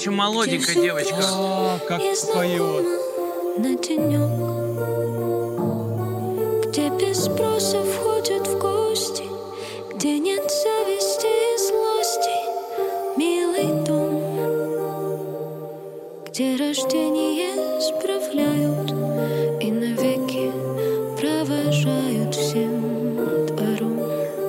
еще молоденькая девочка. Как поет. На денек, где без спроса входят в гости, где нет зависти и злости, милый дом, где рождение справляют и навеки провожают всем двором.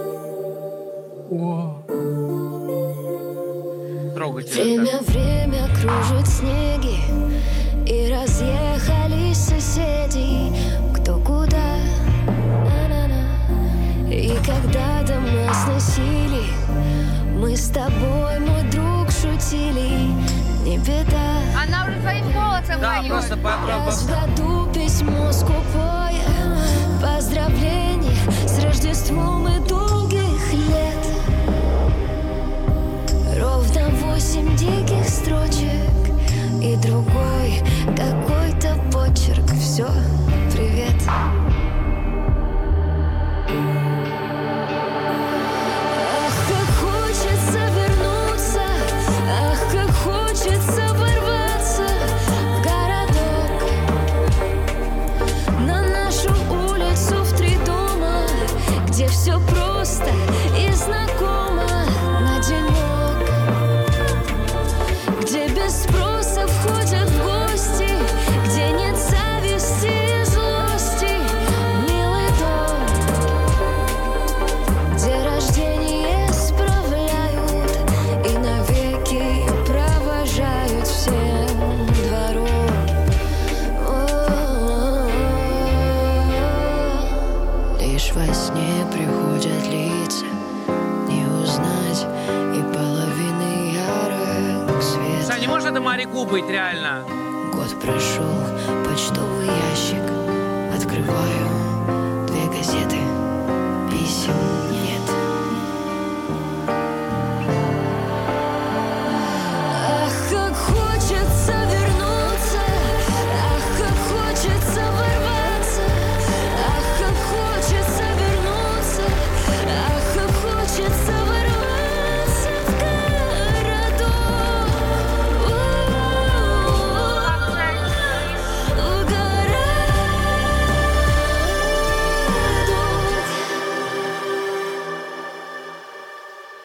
Трогательно. Время кружит снеги, и разъехались соседи кто куда. На-на-на. И когда дома сносили, мы с тобой, мой друг, шутили. Не беда. Она уже твоим голосом Да, поет. просто Раз в году письмо скупое, поздравление с Рождеством и долгих лет. Ровно 8 диких строчек и другой какой-то почерк. Все, привет. Ах, как хочется вернуться, ах, как хочется ворваться в городок, на нашу улицу в 3 дома, где все просто и знакомо. На денек, где без спроса входят в гости, где нет зависти и злости, милый дом, где рождение справляют и навеки провожают всем двором. Лишь во сне приходят лица, не узнать и половины ярок свет. Саня, не может это Марику быть, реально? Год прошел, почтовый ящик